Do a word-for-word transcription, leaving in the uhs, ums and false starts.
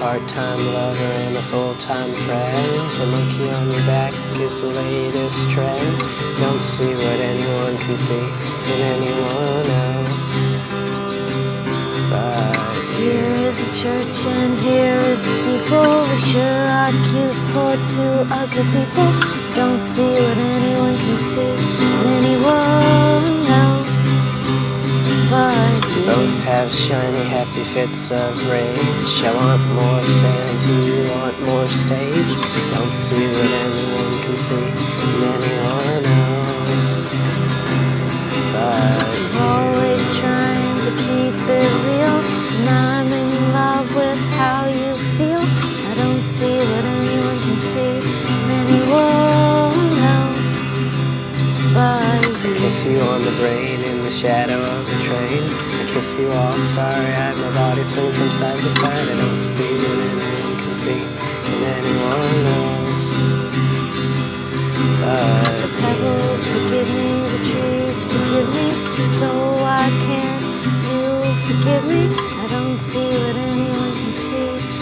part-time lover and a full-time friend. The monkey on your back is the latest trend. Don't see what anyone can see in anyone else but here is a church and here is a steeple. We sure are cute for two ugly people. Don't see what anyone can see in anyone else but you. Both have shiny happy fits of rage. I want more fans, you want more stage. Don't see what anyone can see in anyone else but you. Always trying to keep it real, and I'm in love with how you feel. I don't see what anyone can see in anyone else but you. I kiss you on the brain in the shadow of the train. I kiss you all starry-eyed, my body swing from side to side. I don't see what anyone can see in anyone else but the pebbles forgive me, the trees forgive me, so why can't you forgive me? I don't see what anyone can see